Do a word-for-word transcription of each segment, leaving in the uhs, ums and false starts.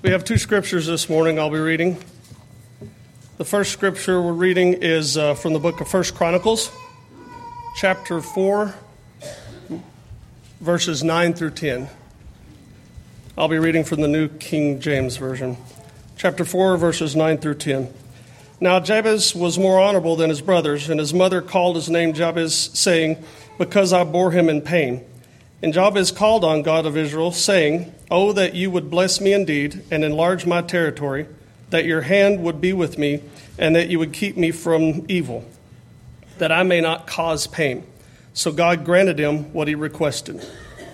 We have two scriptures this morning I'll be reading. The first scripture we're reading is uh, from the book of First Chronicles, chapter four, verses nine through ten. I'll be reading from the New King James Version. Chapter four, verses nine through ten. Now Jabez was more honorable than his brothers, and his mother called his name Jabez, saying, because I bore him in pain. And Jabez called on God of Israel, saying, Oh, that you would bless me indeed, and enlarge my territory, that your hand would be with me, and that you would keep me from evil, that I may not cause pain. So God granted him what he requested.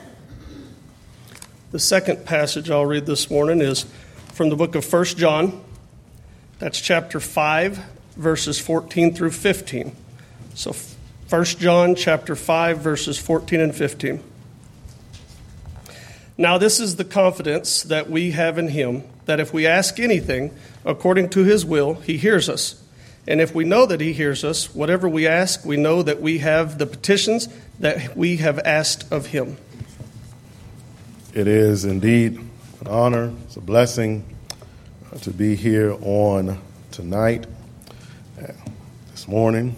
The second passage I'll read this morning is from the book of First John. That's chapter five, verses fourteen through fifteen. So First John chapter five, verses fourteen and fifteen. Now this is the confidence that we have in him, that if we ask anything according to his will, he hears us. And if we know that he hears us, whatever we ask, we know that we have the petitions that we have asked of him. It is indeed an honor, it's a blessing to be here on tonight, this morning.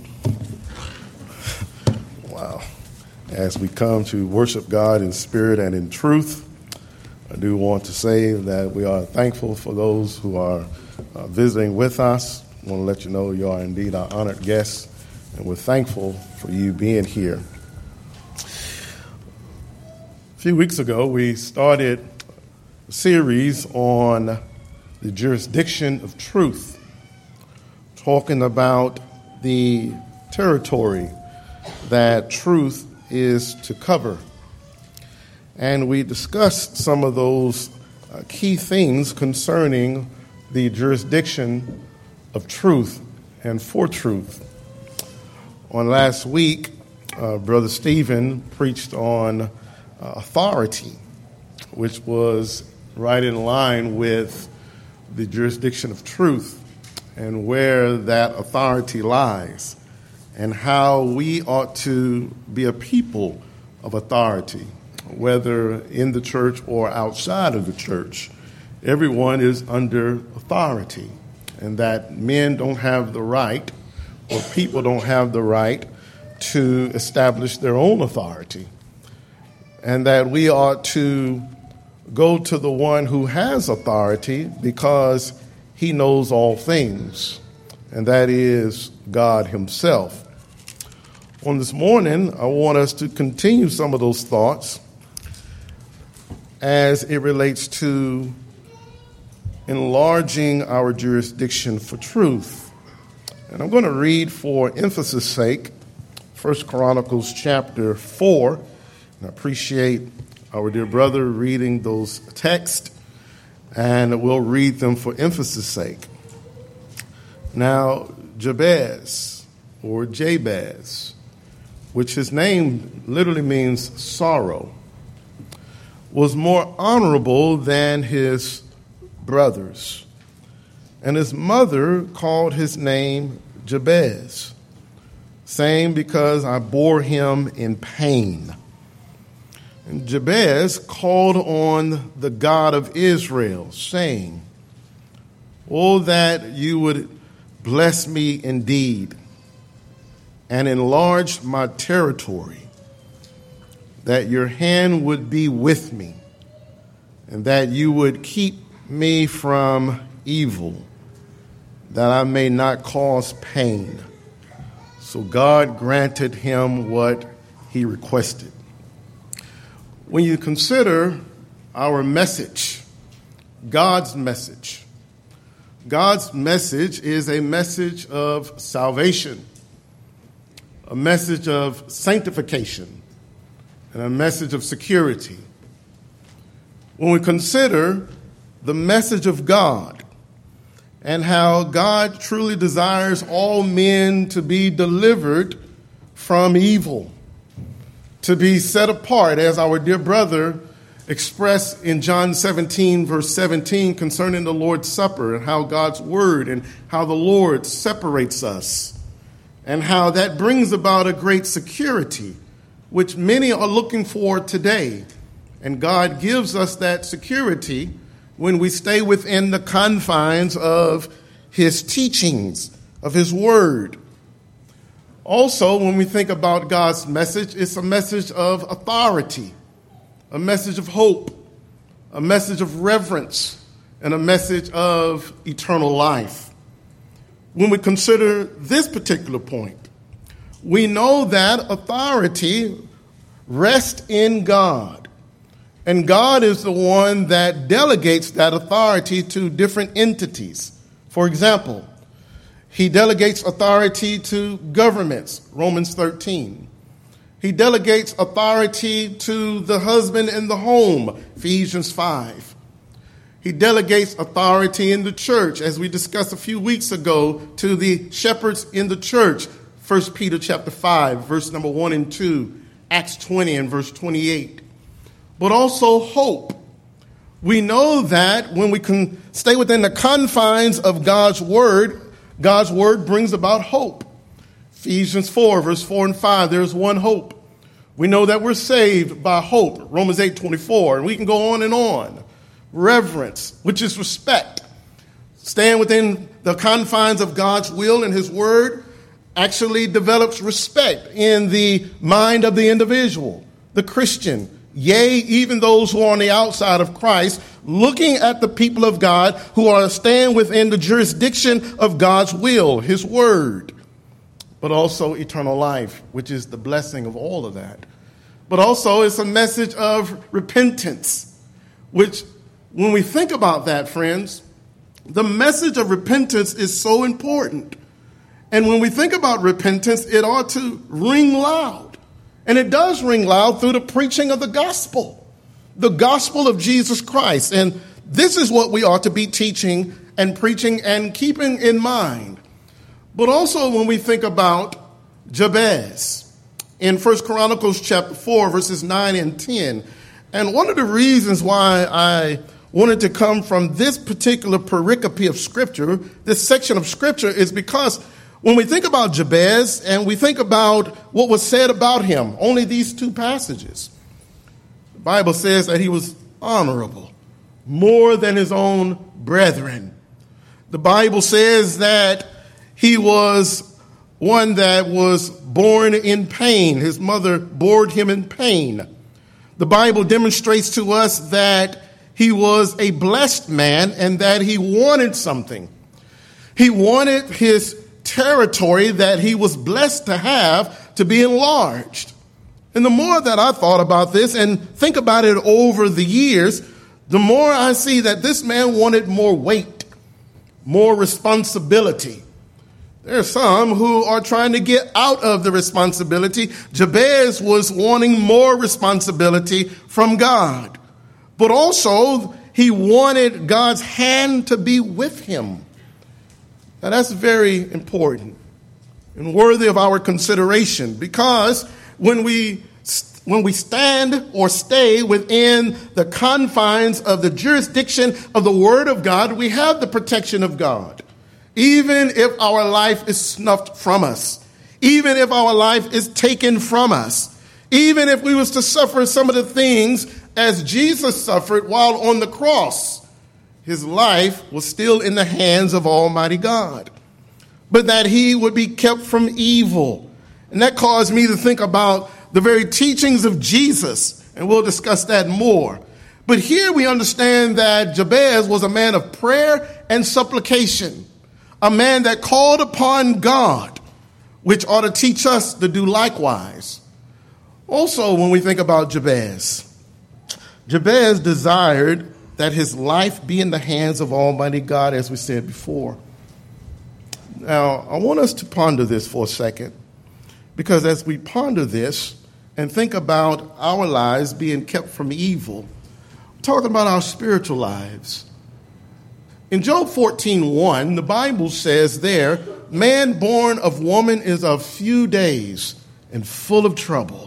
Wow. As we come to worship God in spirit and in truth, I do want to say that we are thankful for those who are uh, visiting with us. I want to let you know you are indeed our honored guests, and we're thankful for you being here. A few weeks ago, we started a series on the jurisdiction of truth, talking about the territory that truth is to cover. And we discussed some of those uh, key things concerning the jurisdiction of truth and for truth. On last week, uh, Brother Stephen preached on uh, authority, which was right in line with the jurisdiction of truth and where that authority lies, and how we ought to be a people of authority, whether in the church or outside of the church. Everyone is under authority, and that men don't have the right, or people don't have the right to establish their own authority, and that we ought to go to the one who has authority because he knows all things, and that is God himself. On this morning, I want us to continue some of those thoughts as it relates to enlarging our jurisdiction for truth. And I'm going to read, for emphasis' sake, First Chronicles chapter four. And I appreciate our dear brother reading those texts, and we'll read them for emphasis' sake. Now, Jabez, or Jabez, which his name literally means sorrow, was more honorable than his brothers. And his mother called his name Jabez, saying, because I bore him in pain. And Jabez called on the God of Israel, saying, Oh, that you would bless me indeed and enlarge my territory, that your hand would be with me, and that you would keep me from evil, that I may not cause pain. So God granted him what he requested. When you consider our message, God's message, God's message is a message of salvation, a message of sanctification, and a message of security. When we consider the message of God and how God truly desires all men to be delivered from evil, to be set apart, as our dear brother expressed in John seventeen, verse seventeen, concerning the Lord's Supper and how God's word and how the Lord separates us, and how that brings about a great security, which many are looking for today. And God gives us that security when we stay within the confines of his teachings, of his word. Also, when we think about God's message, it's a message of authority, a message of hope, a message of reverence, and a message of eternal life. When we consider this particular point, we know that authority rests in God. And God is the one that delegates that authority to different entities. For example, he delegates authority to governments, Romans thirteen. He delegates authority to the husband in the home, Ephesians five. He delegates authority in the church, as we discussed a few weeks ago, to the shepherds in the church, First Peter chapter five, verse number one and two, Acts twenty and verse twenty-eight. But also hope. We know that when we can stay within the confines of God's word, God's word brings about hope. Ephesians four, verse four and five, there's one hope. We know that we're saved by hope, Romans eight twenty-four, and we can go on and on. Reverence, which is respect. Staying within the confines of God's will and his word actually develops respect in the mind of the individual, the Christian. Yea, even those who are on the outside of Christ, looking at the people of God who are staying within the jurisdiction of God's will, his word, but also eternal life, which is the blessing of all of that. But also it's a message of repentance, which when we think about that, friends, the message of repentance is so important. And when we think about repentance, it ought to ring loud. And it does ring loud through the preaching of the gospel, the gospel of Jesus Christ. And this is what we ought to be teaching and preaching and keeping in mind. But also when we think about Jabez in First Chronicles chapter four, verses nine and ten. And one of the reasons why I wanted to come from this particular pericope of Scripture, this section of Scripture, is because when we think about Jabez and we think about what was said about him, only these two passages, the Bible says that he was honorable, more than his own brethren. The Bible says that he was one that was born in pain. His mother bore him in pain. The Bible demonstrates to us that he was a blessed man and that he wanted something. He wanted his territory that he was blessed to have to be enlarged. And the more that I thought about this and think about it over the years, the more I see that this man wanted more weight, more responsibility. There are some who are trying to get out of the responsibility. Jabez was wanting more responsibility from God, but also he wanted God's hand to be with him. Now, that's very important and worthy of our consideration, because when we when we stand or stay within the confines of the jurisdiction of the Word of God, we have the protection of God. Even if our life is snuffed from us, even if our life is taken from us, even if we was to suffer some of the things as Jesus suffered while on the cross, his life was still in the hands of Almighty God, but that he would be kept from evil. And that caused me to think about the very teachings of Jesus, and we'll discuss that more. But here we understand that Jabez was a man of prayer and supplication, a man that called upon God, which ought to teach us to do likewise. Also, when we think about Jabez, Jabez desired that his life be in the hands of Almighty God, as we said before. Now, I want us to ponder this for a second, because as we ponder this and think about our lives being kept from evil, we're talking about our spiritual lives. In Job fourteen one, the Bible says there, man born of woman is of few days and full of trouble.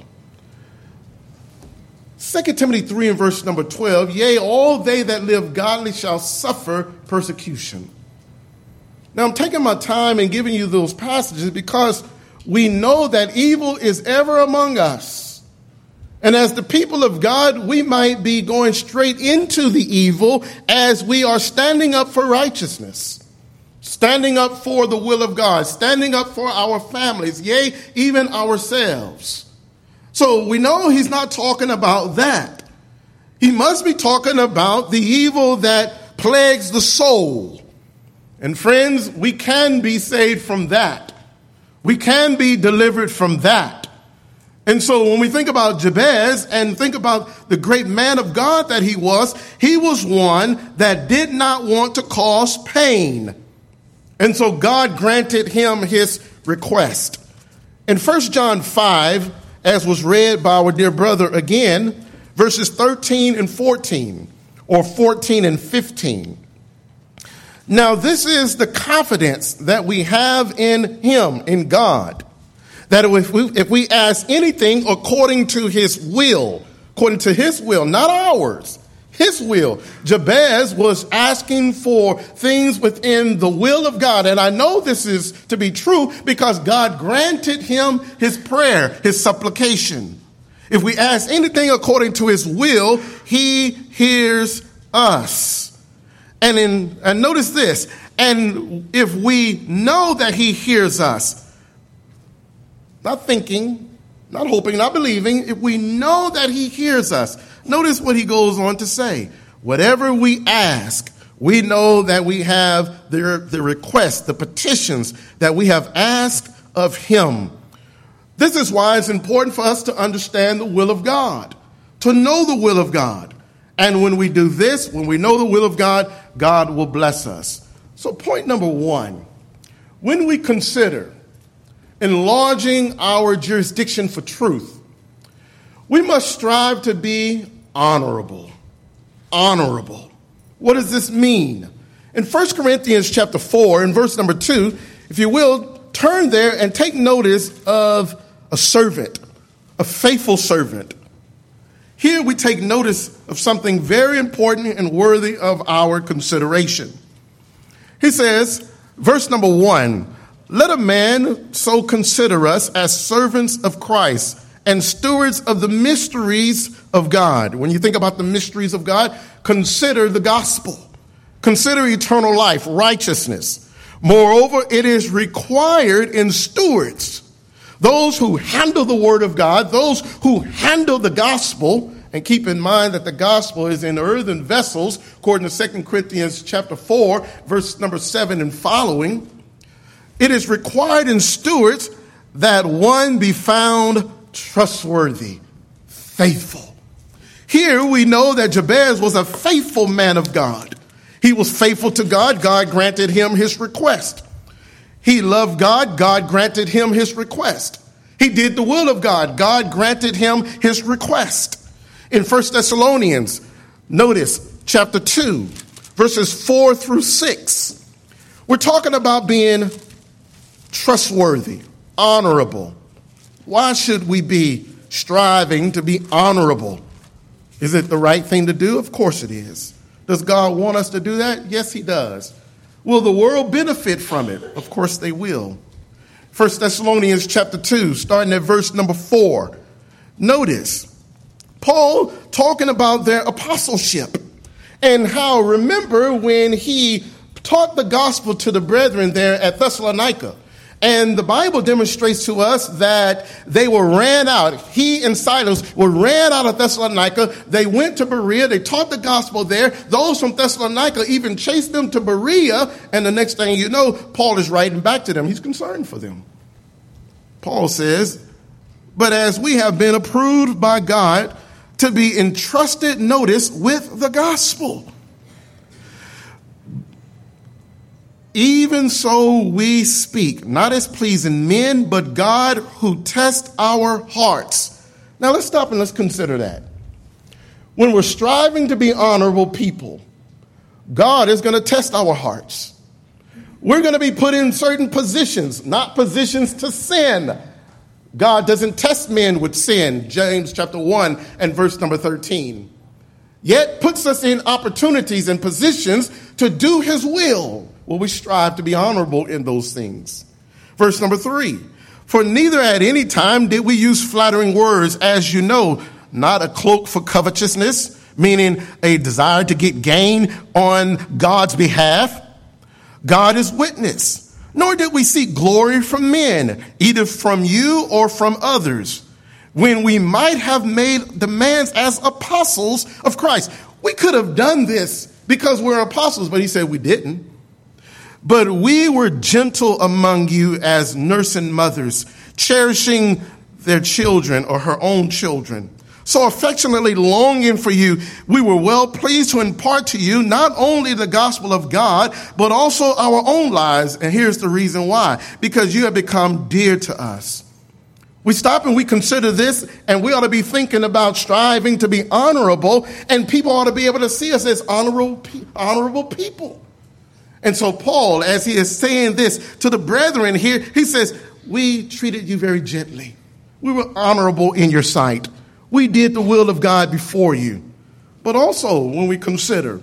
Second Timothy three and verse number twelve, yea, all they that live godly shall suffer persecution. Now, I'm taking my time and giving you those passages because we know that evil is ever among us. And as the people of God, we might be going straight into the evil as we are standing up for righteousness, standing up for the will of God, standing up for our families, yea, even ourselves. So we know he's not talking about that. He must be talking about the evil that plagues the soul. And friends, we can be saved from that. We can be delivered from that. And so when we think about Jabez and think about the great man of God that he was, he was one that did not want to cause pain. And so God granted him his request. In First John five, as was read by our dear brother again, verses thirteen and fourteen, or fourteen and fifteen. Now, this is the confidence that we have in him, in God, that if we, if we ask anything according to his will, according to his will, not ours, his will. Jabez was asking for things within the will of God. And I know this is to be true because God granted him his prayer, his supplication. If we ask anything according to his will, he hears us. And in, and notice this, and if we know that he hears us, not thinking, not hoping, not believing, if we know that he hears us, notice what he goes on to say. Whatever we ask, we know that we have the, the requests, the petitions that we have asked of him. This is why it's important for us to understand the will of God, to know the will of God. And when we do this, when we know the will of God, God will bless us. So point number one, when we consider enlarging our jurisdiction for truth, we must strive to be honorable. Honorable. What does this mean? In First Corinthians chapter four, in verse number two, if you will, turn there and take notice of a servant, a faithful servant. Here we take notice of something very important and worthy of our consideration. He says, verse number one, let a man so consider us as servants of Christ and stewards of the mysteries of God. When you think about the mysteries of God, consider the gospel. Consider eternal life, righteousness. Moreover, it is required in stewards, those who handle the word of God, those who handle the gospel. And keep in mind that the gospel is in earthen vessels, according to Second Corinthians chapter four, verse number seven and following. It is required in stewards that one be found trustworthy, faithful. Here we know that Jabez was a faithful man of God. He was faithful to God. God granted him his request. He loved God. God granted him his request. He did the will of God. God granted him his request. In First Thessalonians, notice chapter two, verses four through six. We're talking about being trustworthy, honorable. Why should we be striving to be honorable? Is it the right thing to do? Of course it is. Does God want us to do that? Yes, he does. Will the world benefit from it? Of course they will. First Thessalonians chapter two, starting at verse number four. Notice Paul talking about their apostleship and how, remember when he taught the gospel to the brethren there at Thessalonica. And the Bible demonstrates to us that they were ran out. He and Silas were ran out of Thessalonica. They went to Berea. They taught the gospel there. Those from Thessalonica even chased them to Berea. And the next thing you know, Paul is writing back to them. He's concerned for them. Paul says, but as we have been approved by God to be entrusted, notice, with the gospel, even so we speak, not as pleasing men, but God who tests our hearts. Now let's stop and let's consider that. When we're striving to be honorable people, God is going to test our hearts. We're going to be put in certain positions, not positions to sin. God doesn't test men with sin, James chapter one and verse number thirteen. Yet puts us in opportunities and positions to do his will. Will we strive to be honorable in those things? Verse number three, for neither at any time did we use flattering words, as you know, not a cloak for covetousness, meaning a desire to get gain on God's behalf. God is witness. Nor did we seek glory from men, either from you or from others, when we might have made demands as apostles of Christ. We could have done this because we're apostles, but he said we didn't. But we were gentle among you as nursing mothers, cherishing their children or her own children. So affectionately longing for you, we were well pleased to impart to you not only the gospel of God, but also our own lives. And here's the reason why. Because you have become dear to us. We stop and we consider this, and we ought to be thinking about striving to be honorable, and people ought to be able to see us as honorable, honorable people. And so Paul, as he is saying this to the brethren here, he says, we treated you very gently. We were honorable in your sight. We did the will of God before you. But also when we consider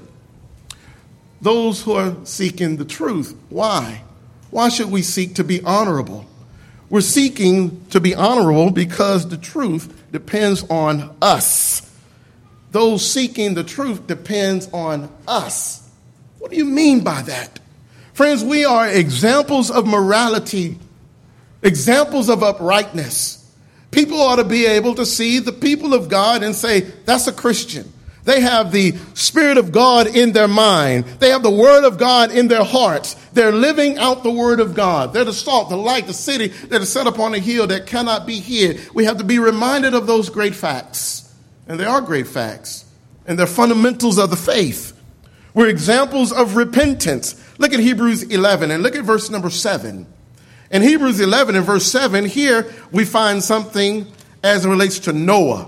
those who are seeking the truth, why? Why should we seek to be honorable? We're seeking to be honorable because the truth depends on us. Those seeking the truth depends on us. What do you mean by that? Friends, we are examples of morality, examples of uprightness. People ought to be able to see the people of God and say, that's a Christian. They have the Spirit of God in their mind. They have the Word of God in their hearts. They're living out the Word of God. They're the salt, the light, the city that is set upon a hill that cannot be hid. We have to be reminded of those great facts. And they are great facts. And they're fundamentals of the faith. We're examples of repentance. Look at Hebrews eleven and look at verse number seven. In Hebrews eleven and verse seven, here we find something as it relates to Noah.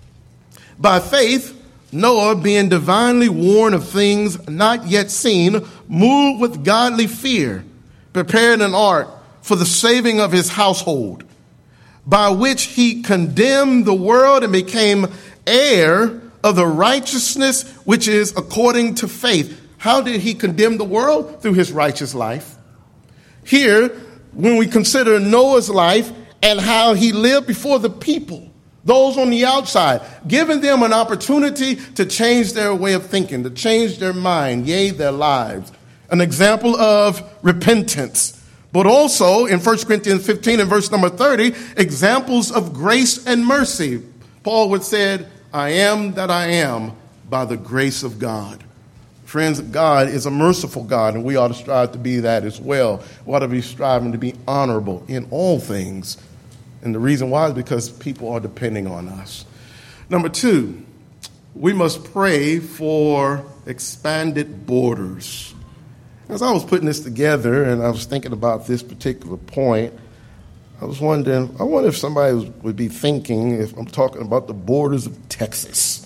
By faith, Noah, being divinely warned of things not yet seen, moved with godly fear, prepared an ark for the saving of his household, by which he condemned the world and became heir of the righteousness which is according to faith. How did he condemn the world? Through his righteous life. Here, when we consider Noah's life and how he lived before the people, those on the outside, giving them an opportunity to change their way of thinking, to change their mind, yea, their lives. An example of repentance. But also in First Corinthians fifteen and verse number thirty, examples of grace and mercy. Paul would said, I am that I am by the grace of God. Friends, God is a merciful God, and we ought to strive to be that as well. We ought to be striving to be honorable in all things. And the reason why is because people are depending on us. Number two, we must pray for expanded borders. As I was putting this together and I was thinking about this particular point, I was wondering, I wonder if somebody would be thinking if I'm talking about the borders of Texas.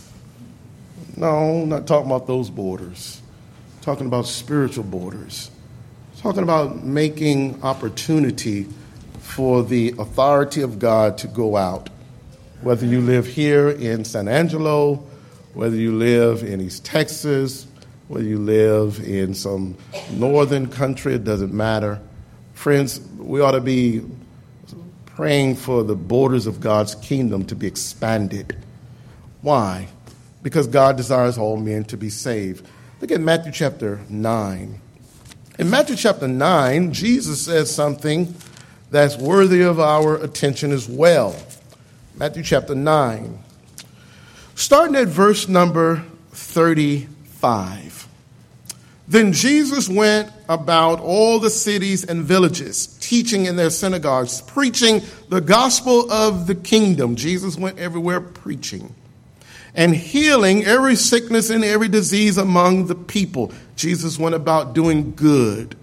No, I'm not talking about those borders. I'm talking about spiritual borders. I'm talking about making opportunity for the authority of God to go out. Whether you live here in San Angelo, whether you live in East Texas, whether you live in some northern country, it doesn't matter. Friends, we ought to be praying for the borders of God's kingdom to be expanded. Why? Because God desires all men to be saved. Look at Matthew chapter nine. In Matthew chapter nine, Jesus says something that's worthy of our attention as well. Matthew chapter nine. Starting at verse number thirty-five. Then Jesus went about all the cities and villages, teaching in their synagogues, preaching the gospel of the kingdom. Jesus went everywhere preaching and healing every sickness and every disease among the people. Jesus went about doing good.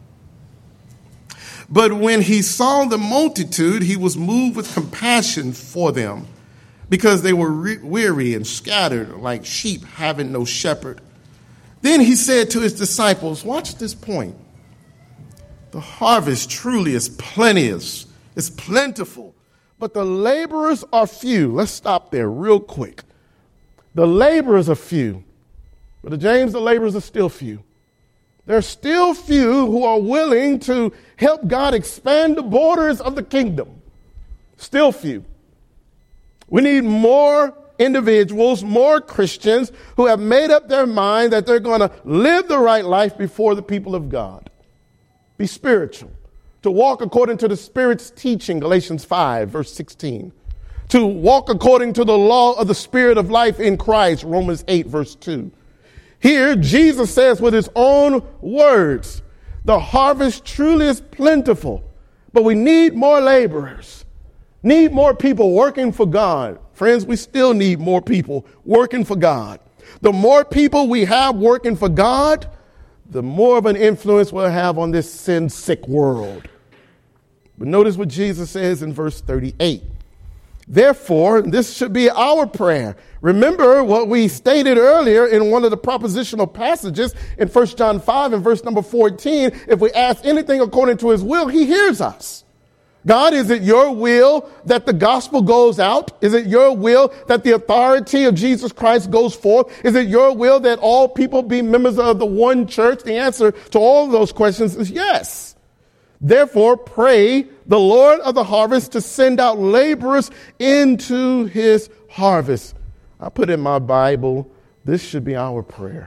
But when he saw the multitude, he was moved with compassion for them because they were re- weary and scattered like sheep having no shepherd. Then he said to his disciples, watch this point. The harvest truly is plenteous, it's plentiful, but the laborers are few. Let's stop there real quick. The laborers are few. Brother James, the laborers are still few. There are still few who are willing to help God expand the borders of the kingdom. Still few. We need more individuals, more Christians who have made up their mind that they're going to live the right life before the people of God. Be spiritual. To walk according to the Spirit's teaching, Galatians five, verse sixteen. To walk according to the law of the Spirit of life in Christ, Romans eight, verse two. Here, Jesus says with his own words, the harvest truly is plentiful, but we need more laborers, need more people working for God. Friends, we still need more people working for God. The more people we have working for God, the more of an influence we'll have on this sin-sick world. But notice what Jesus says in verse thirty-eight. Therefore, this should be our prayer. Remember what we stated earlier in one of the propositional passages in First John five and verse number fourteen. If we ask anything according to his will, he hears us. God, is it your will that the gospel goes out? Is it your will that the authority of Jesus Christ goes forth? Is it your will that all people be members of the one church? The answer to all of those questions is yes. Therefore, pray the Lord of the harvest to send out laborers into his harvest. I put in my Bible, this should be our prayer.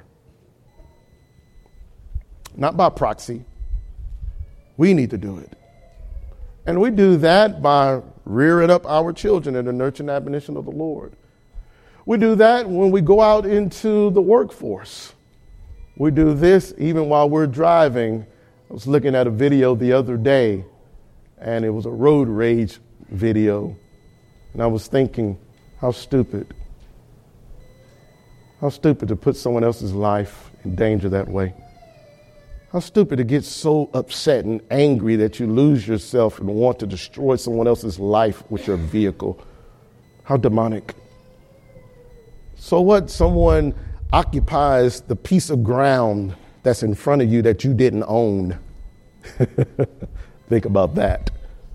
Not by proxy. We need to do it. And we do that by rearing up our children in the nurture and admonition of the Lord. We do that when we go out into the workforce. We do this even while we're driving. I was looking at a video the other day, and it was a road rage video. And I was thinking, how stupid. How stupid to put someone else's life in danger that way. How stupid to get so upset and angry that you lose yourself and want to destroy someone else's life with your vehicle. How demonic. So what? Someone occupies the piece of ground that's in front of you that you didn't own. Think about that.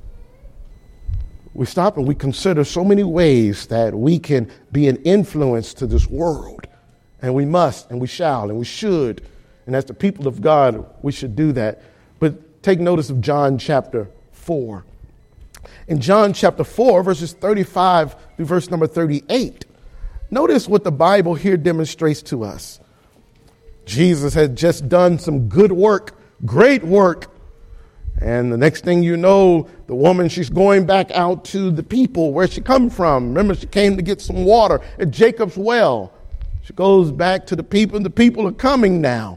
We stop and we consider so many ways that we can be an influence to this world. And we must, and we shall, and we should. And as the people of God, we should do that. But take notice of John chapter four. In John chapter four, verses thirty-five through verse number thirty-eight, notice what the Bible here demonstrates to us. Jesus had just done some good work, great work. And the next thing you know, the woman, she's going back out to the people where she come from. Remember, she came to get some water at Jacob's well. She goes back to the people, and the people are coming now.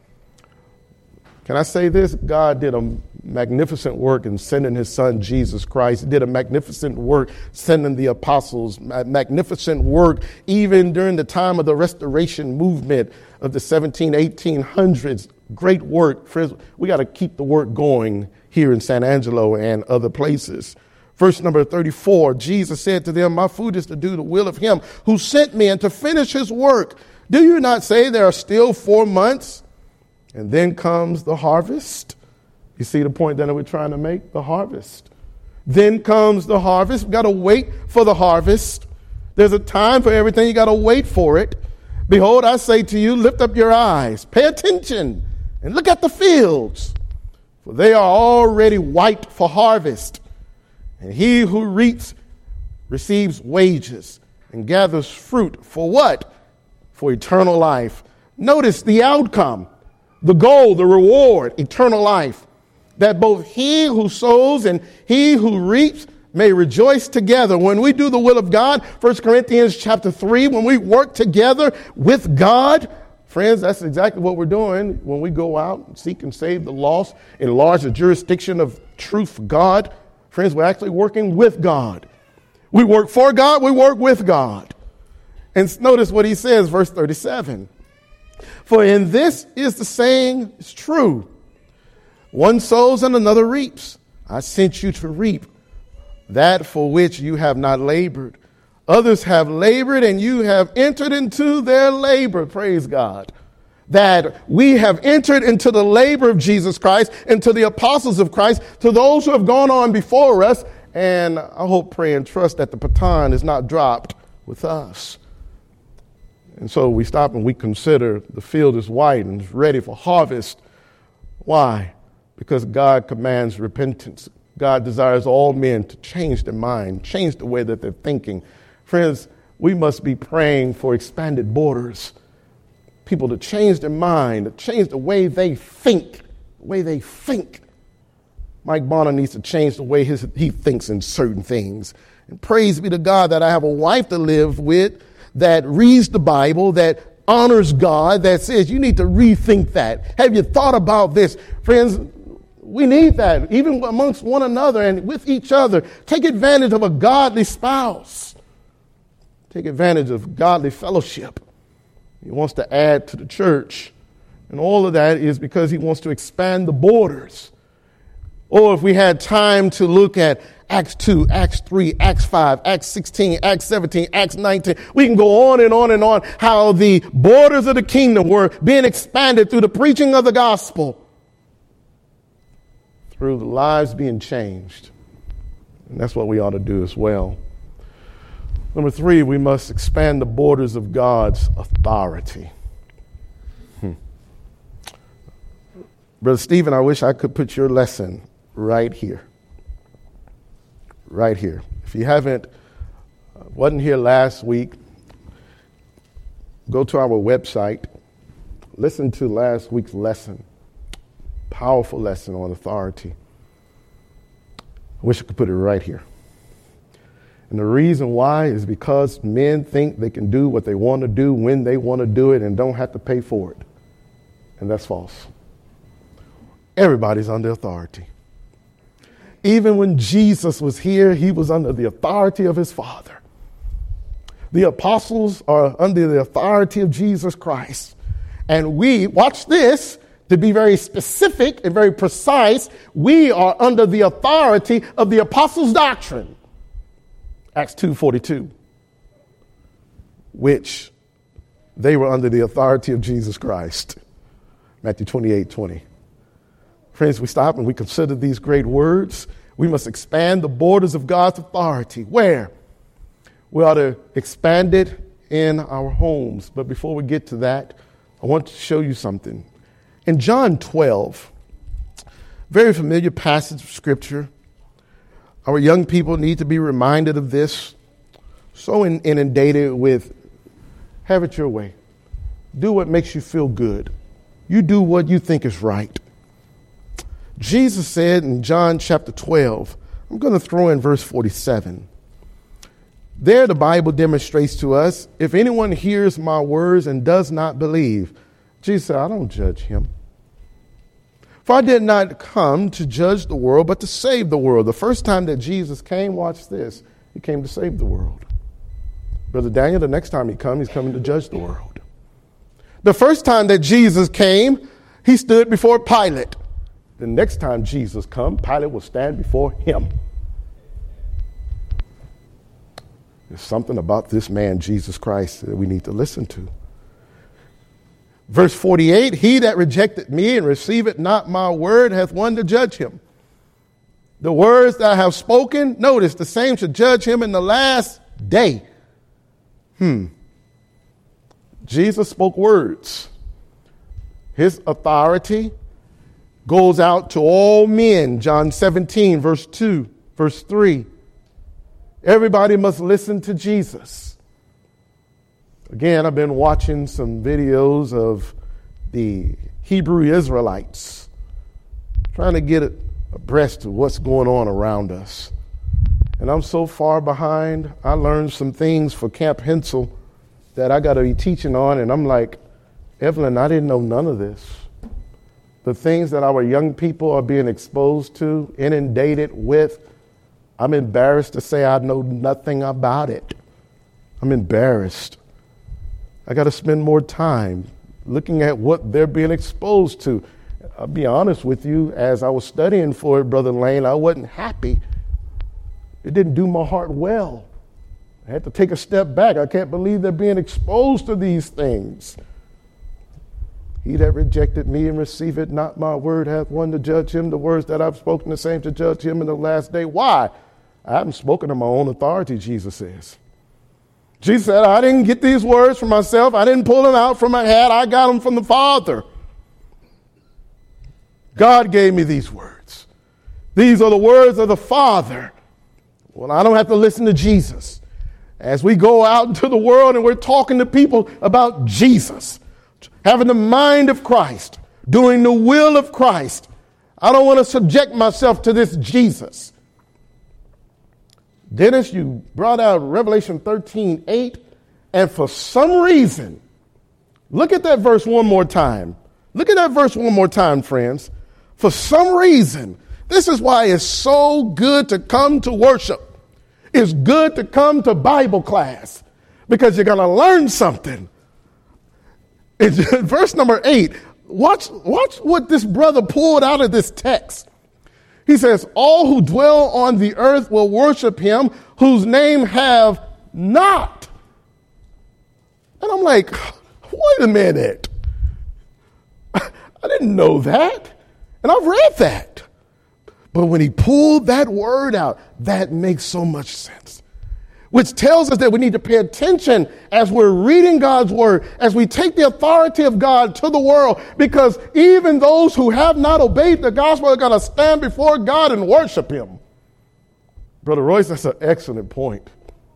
Can I say this? God did a magnificent work in sending his son, Jesus Christ. He did a magnificent work sending the apostles, magnificent work even during the time of the Restoration movement of the seventeen, eighteen hundreds. Great work. Friends, we got to keep the work going here in San Angelo and other places. Verse number thirty-four, Jesus said to them, my food is to do the will of him who sent me and to finish his work. Do you not say there are still four months? And then comes the harvest. You see the point that we're trying to make? The harvest. Then comes the harvest. We've got to wait for the harvest. There's a time for everything. You got to wait for it. Behold, I say to you, lift up your eyes, pay attention, and look at the fields, for they are already white for harvest. And he who reaps receives wages and gathers fruit for what? For eternal life. Notice the outcome. The goal, the reward, eternal life, that both he who sows and he who reaps may rejoice together. When we do the will of God, First Corinthians chapter three, when we work together with God, friends, that's exactly what we're doing when we go out and seek and save the lost, enlarge the jurisdiction of truth for God. Friends, we're actually working with God. We work for God, we work with God. And notice what he says, verse thirty-seven. For in this is the saying, it's true. One sows and another reaps. I sent you to reap that for which you have not labored. Others have labored and you have entered into their labor. Praise God. That we have entered into the labor of Jesus Christ and to the apostles of Christ, to those who have gone on before us. And I hope, pray, and trust that the baton is not dropped with us. And so we stop and we consider the field is white and is ready for harvest. Why? Because God commands repentance. God desires all men to change their mind, change the way that they're thinking. Friends, we must be praying for expanded borders. People to change their mind, to change the way they think, the way they think. Mike Bonner needs to change the way his, he thinks in certain things. And praise be to God that I have a wife to live with that reads the Bible, that honors God, that says you need to rethink that. Have you thought about this? Friends, we need that, even amongst one another and with each other. Take advantage of a godly spouse. Take advantage of godly fellowship. He wants to add to the church. And all of that is because he wants to expand the borders. Or if we had time to look at Acts two, Acts three, Acts five, Acts sixteen, Acts seventeen, Acts nineteen, we can go on and on and on how the borders of the kingdom were being expanded through the preaching of the gospel, through the lives being changed. And that's what we ought to do as well. Number three, we must expand the borders of God's authority. Hmm. Brother Stephen, I wish I could put your lesson right here. Right here. If you haven't, uh, wasn't here last week, go to our website, listen to last week's lesson. Powerful lesson on authority. I wish I could put it right here. And the reason why is because men think they can do what they want to do when they want to do it and don't have to pay for it. And that's false. Everybody's under authority. Even when Jesus was here, he was under the authority of his Father. The apostles are under the authority of Jesus Christ. And we, watch this, to be very specific and very precise, we are under the authority of the apostles' doctrine. Acts two forty-two, which they were under the authority of Jesus Christ. Matthew twenty-eight twenty. Friends, we stop and we consider these great words. We must expand the borders of God's authority. Where? We ought to expand it in our homes. But before we get to that, I want to show you something. In John twelve, very familiar passage of Scripture. Our young people need to be reminded of this. So inundated with, have it your way. Do what makes you feel good. You do what you think is right. Jesus said in John chapter twelve, I'm going to throw in verse forty-seven. There the Bible demonstrates to us, if anyone hears my words and does not believe, Jesus said, I don't judge him. For I did not come to judge the world, but to save the world. The first time that Jesus came, watch this, he came to save the world. Brother Daniel, the next time he comes, he's coming to judge the world. The first time that Jesus came, he stood before Pilate. The next time Jesus comes, Pilate will stand before him. There's something about this man, Jesus Christ, that we need to listen to. Verse forty-eight, he that rejected me and receiveth not my word hath one to judge him. The words that I have spoken, notice, the same should judge him in the last day. Hmm. Jesus spoke words. His authority goes out to all men. John seventeen, verse two, verse three. Everybody must listen to Jesus. Again, I've been watching some videos of the Hebrew Israelites trying to get abreast of what's going on around us. And I'm so far behind. I learned some things for Camp Hensel that I got to be teaching on. And I'm like, Evelyn, I didn't know none of this. The things that our young people are being exposed to, inundated with, I'm embarrassed to say I know nothing about it. I'm embarrassed. I got to spend more time looking at what they're being exposed to. I'll be honest with you, as I was studying for it, Brother Lane, I wasn't happy. It didn't do my heart well. I had to take a step back. I can't believe they're being exposed to these things. He that rejected me and receiveth not my word hath one to judge him. The words that I've spoken, the same to judge him in the last day. Why? I haven't spoken of my own authority, Jesus says. Jesus said, I didn't get these words from myself. I didn't pull them out from my head. I got them from the Father. God gave me these words. These are the words of the Father. Well, I don't have to listen to Jesus. as we go out into the world and we're talking to people about Jesus, having the mind of Christ, doing the will of Christ, I don't want to subject myself to this Jesus. Dennis, you brought out Revelation thirteen eight, and for some reason, look at that verse one more time. Look at that verse one more time, friends. For some reason, this is why it's so good to come to worship. It's good to come to Bible class because you're going to learn something. It's verse number eight. Watch, watch what this brother pulled out of this text. He says, all who dwell on the earth will worship him whose name have not. And I'm like, wait a minute. I didn't know that. And I've read that. But when he pulled that word out, that makes so much sense. Which tells us that we need to pay attention as we're reading God's word, as we take the authority of God to the world, because even those who have not obeyed the gospel are going to stand before God and worship him. Brother Royce, that's an excellent point.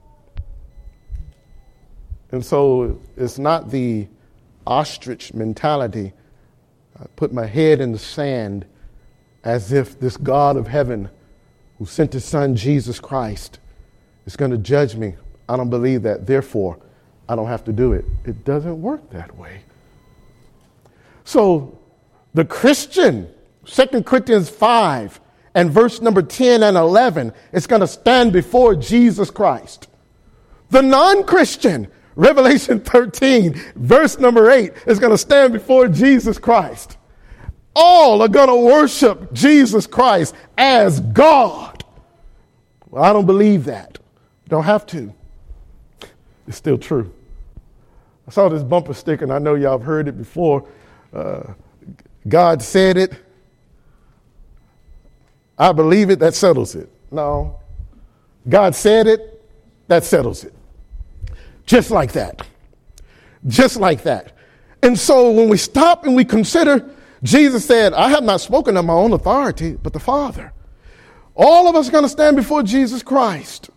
And so it's not the ostrich mentality. I put my head in the sand as if this God of heaven who sent his son Jesus Christ is going to judge me. I don't believe that. Therefore, I don't have to do it. It doesn't work that way. So the Christian, Second Corinthians five and verse number ten and eleven, is going to stand before Jesus Christ. The non-Christian, Revelation thirteen, verse number eight, is going to stand before Jesus Christ. All are going to worship Jesus Christ as God. Well, I don't believe that. Don't have to. It's still true. I saw this bumper sticker, and I know y'all have heard it before. Uh, God said it. I believe it. That settles it. No. God said it. That settles it. Just like that. Just like that. And so when we stop and we consider, Jesus said, I have not spoken of my own authority, but the Father. All of us are going to stand before Jesus Christ.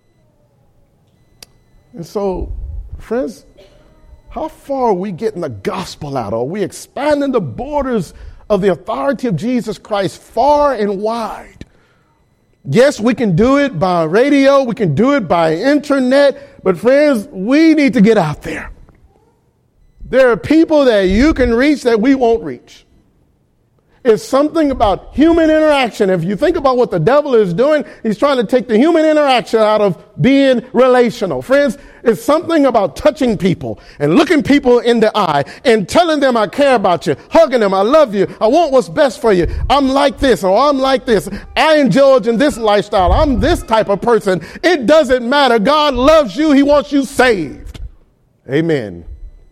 And so, friends, how far are we getting the gospel out? Are we expanding the borders of the authority of Jesus Christ far and wide? Yes, we can do it by radio. We can do it by internet. But friends, we need to get out there. There are people that you can reach that we won't reach. It's something about human interaction. If you think about what the devil is doing, he's trying to take the human interaction out of being relational. Friends, it's something about touching people and looking people in the eye and telling them I care about you, hugging them, I love you, I want what's best for you. I'm like this or I'm like this. I indulge in this lifestyle. I'm this type of person. It doesn't matter. God loves you. He wants you saved. Amen.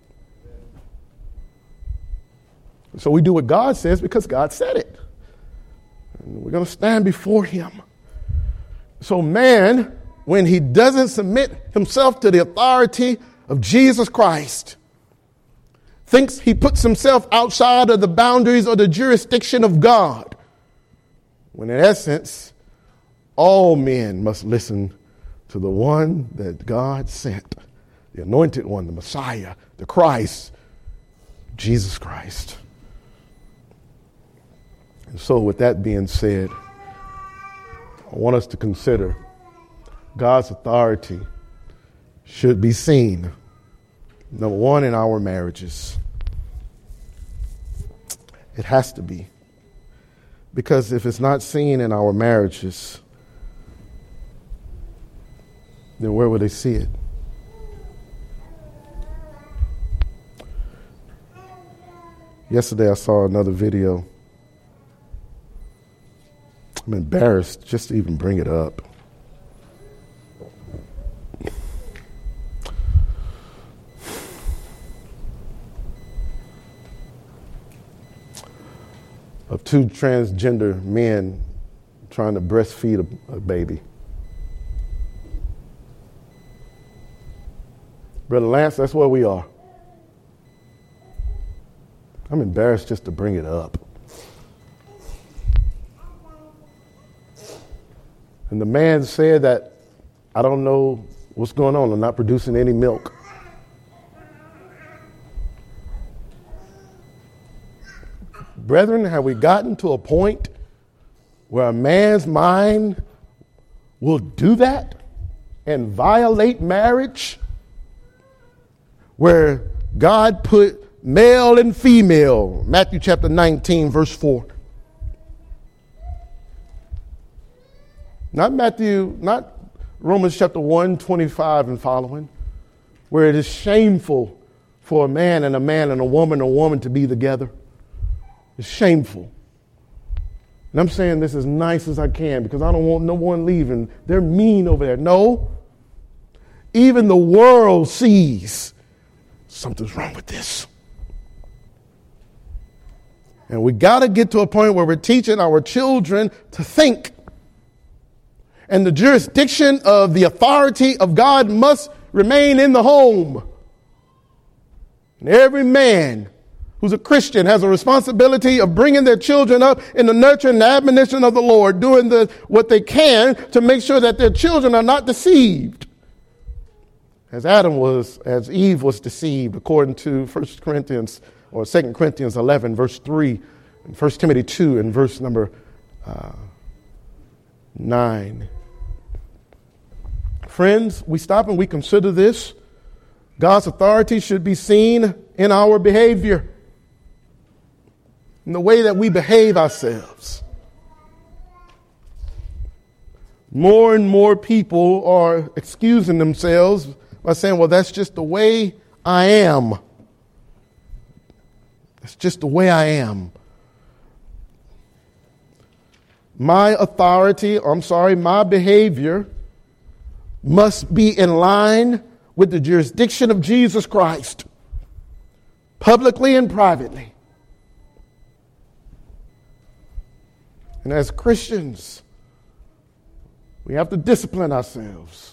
So we do what God says because God said it. And we're going to stand before him. So man, when he doesn't submit himself to the authority of Jesus Christ, thinks he puts himself outside of the boundaries or the jurisdiction of God, when in essence, all men must listen to the one that God sent, the anointed one, the Messiah, the Christ, Jesus Christ. And so with that being said, I want us to consider God's authority should be seen, number one, in our marriages. It has to be. Because if it's not seen in our marriages, then where would they see it? Yesterday I saw another video. I'm embarrassed just to even bring it up. Of two transgender men trying to breastfeed a, a baby. Brother Lance, that's where we are. I'm embarrassed just to bring it up. And the man said that, I don't know What's going on? I'm not producing any milk. Brethren, have we gotten to a point where a man's mind will do that and violate marriage? Where God put male and female, Matthew chapter nineteen, verse four. Not Matthew, not Romans chapter one, twenty-five and following, where it is shameful for a man and a man and a woman, a woman to be together. It's shameful. And I'm saying this as nice as I can because I don't want no one leaving. They're mean over there. No. Even the world sees something's wrong with this. And we got to get to a point where we're teaching our children to think. And the jurisdiction of the authority of God must remain in the home. And every man who's a Christian has a responsibility of bringing their children up in the nurture and the admonition of the Lord, doing the, what they can to make sure that their children are not deceived. As Adam was, as Eve was deceived, according to First Corinthians or Second Corinthians eleven, verse three, and First Timothy two, and verse number uh, nine. Friends, we stop and we consider this. God's authority should be seen in our behavior, in the way that we behave ourselves. More and more people are excusing themselves by saying, well, that's just the way I am. That's just the way I am. My authority, I'm sorry, my behavior must be in line with the jurisdiction of Jesus Christ, publicly and privately. And as Christians, we have to discipline ourselves.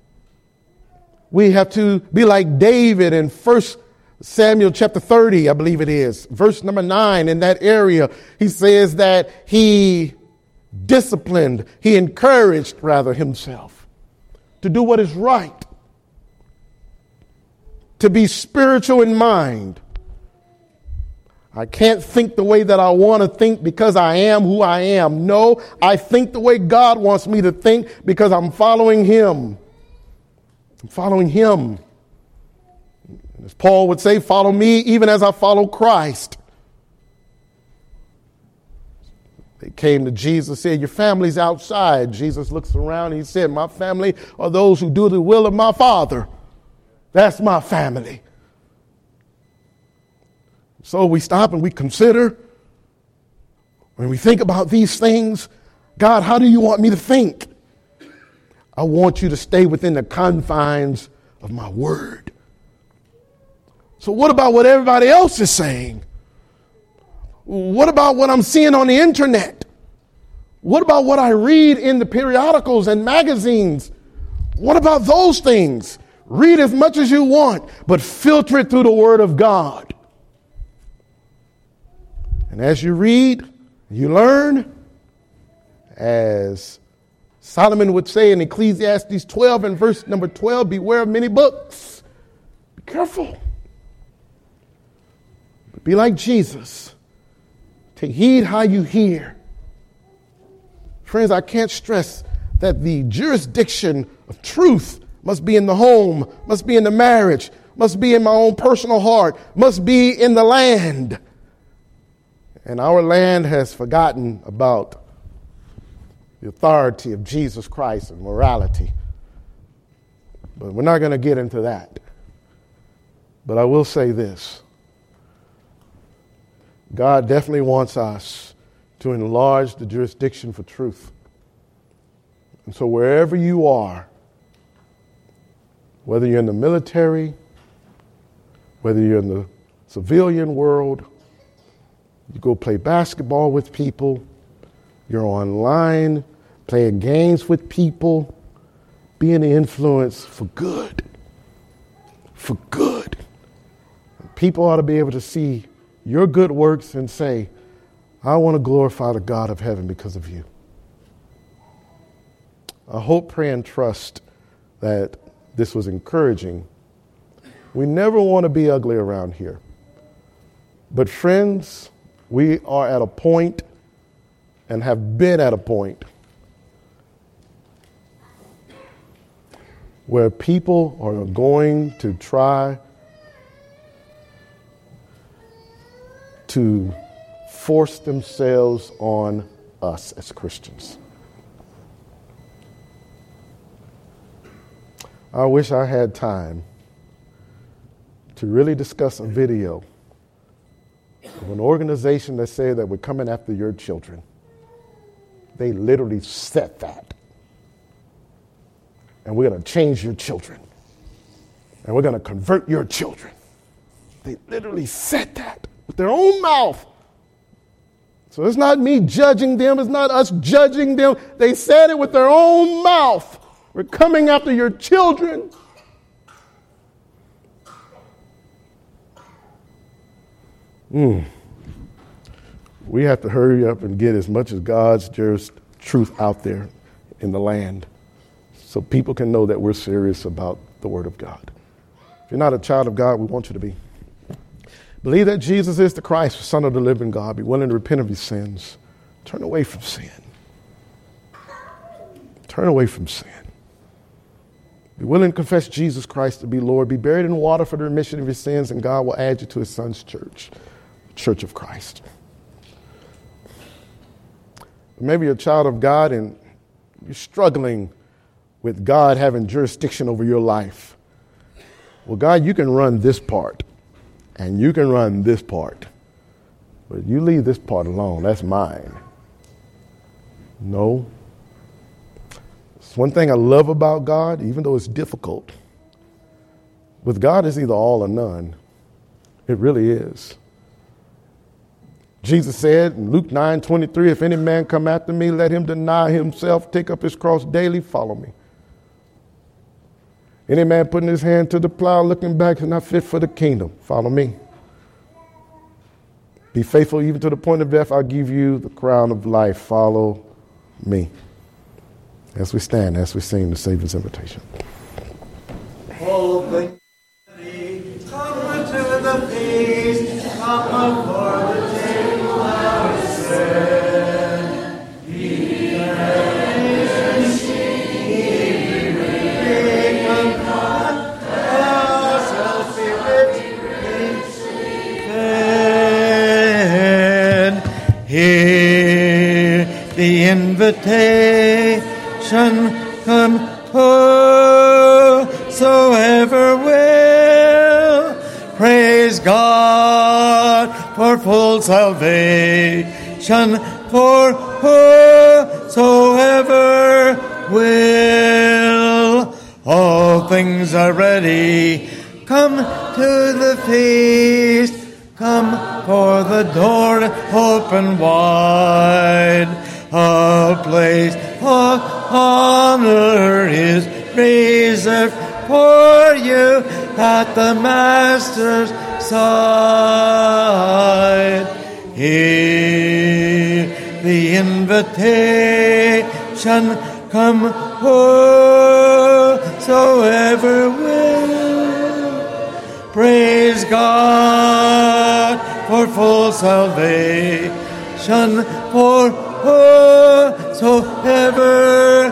We have to be like David in First Samuel chapter thirty, I believe it is, verse number nine. In that area, he says that he disciplined, he encouraged rather himself to do what is right, to be spiritual in mind. I can't think the way that I want to think because I am who I am. No, I think the way God wants me to think because I'm following him. I'm following him. As Paul would say, follow me even as I follow Christ. They came to Jesus, said, your family's outside. Jesus looks around and he said, my family are those who do the will of my Father. That's my family. So we stop and we consider, when we think about these things, God, how do you want me to think? I want you to stay within the confines of my word. So what about what everybody else is saying? What about what I'm seeing on the internet? What about what I read in the periodicals and magazines? What about those things? Read as much as you want, but filter it through the word of God. And as you read, you learn, as Solomon would say in Ecclesiastes twelve and verse number twelve, beware of many books. Be careful. But be like Jesus. Take heed how you hear. Friends, I can't stress that the jurisdiction of truth must be in the home, must be in the marriage, must be in my own personal heart, must be in the land. And our land has forgotten about the authority of Jesus Christ and morality. But we're not going to get into that. But I will say this. God definitely wants us to enlarge the jurisdiction for truth. And so wherever you are, whether you're in the military, whether you're in the civilian world, you go play basketball with people, you're online, playing games with people, being an influence for good. For good. People ought to be able to see your good works and say, I want to glorify the God of heaven because of you. I hope, pray, and trust that this was encouraging. We never want to be ugly around here. But friends, we are at a point and have been at a point where people are going to try to force themselves on us as Christians. I wish I had time to really discuss a video of an organization that said that we're coming after your children. They literally said that. And we're going to change your children. And we're going to convert your children. They literally said that with their own mouth. So it's not me judging them. It's not us judging them. They said it with their own mouth. We're coming after your children. Mm. We have to hurry up and get as much of God's just truth out there in the land so people can know that we're serious about the Word of God. If you're not a child of God, we want you to be. Believe that Jesus is the Christ, the Son of the living God. Be willing to repent of your sins. Turn away from sin. Turn away from sin. Be willing to confess Jesus Christ to be Lord. Be buried in water for the remission of your sins, and God will add you to his Son's church, the Church of Christ. Maybe you're a child of God and you're struggling with God having jurisdiction over your life. Well, God, you can run this part and you can run this part, but you leave this part alone. That's mine. No. It's one thing I love about God, even though it's difficult. With God, it's either all or none. It really is. Jesus said in Luke nine twenty-three, if any man come after me, let him deny himself, take up his cross daily, follow me. Any man putting his hand to the plow, looking back, is not fit for the kingdom. Follow me. Be faithful even to the point of death. I'll give you the crown of life. Follow me. As we stand, as we sing the Savior's invitation. All things come to the feast, come for the table of sin. He and she, he bring upon ourselves be rich in hear the invitation, come whosoever will. Praise God for full salvation, for whosoever will. All things are ready. Come to the feast. Come, for the door open wide. A place of honor is reserved for you at the Master's side. Hear the invitation, come whosoever will. Praise God for full salvation, for whosoever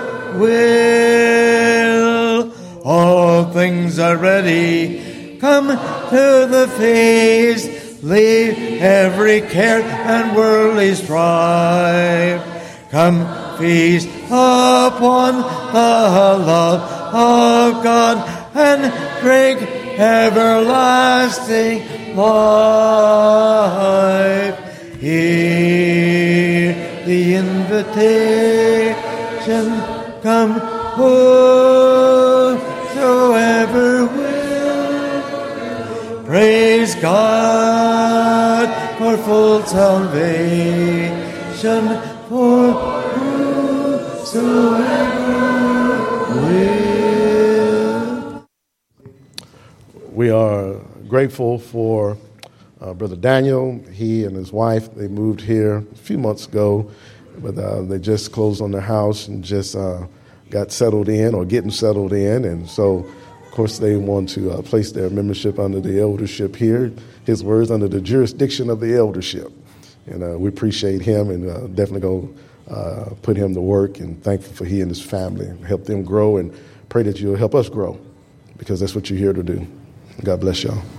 will. All things are ready. Come to the feast. Leave every care and worldly strife. Come feast upon the love of God and drink everlasting life. Hear the invitation, come whosoever will. Praise God for full salvation, for whosoever will. We are grateful for uh, Brother Daniel. He and his wife, they moved here a few months ago, but uh, they just closed on their house and just uh, got settled in or getting settled in. And so Of course, they want to uh, place their membership under the eldership here. His words, under the jurisdiction of the eldership. And uh, we appreciate him and uh, definitely go uh, put him to work, and thankful for he and his family. Help them grow, and pray that you'll help us grow, because that's what you're here to do. God bless y'all.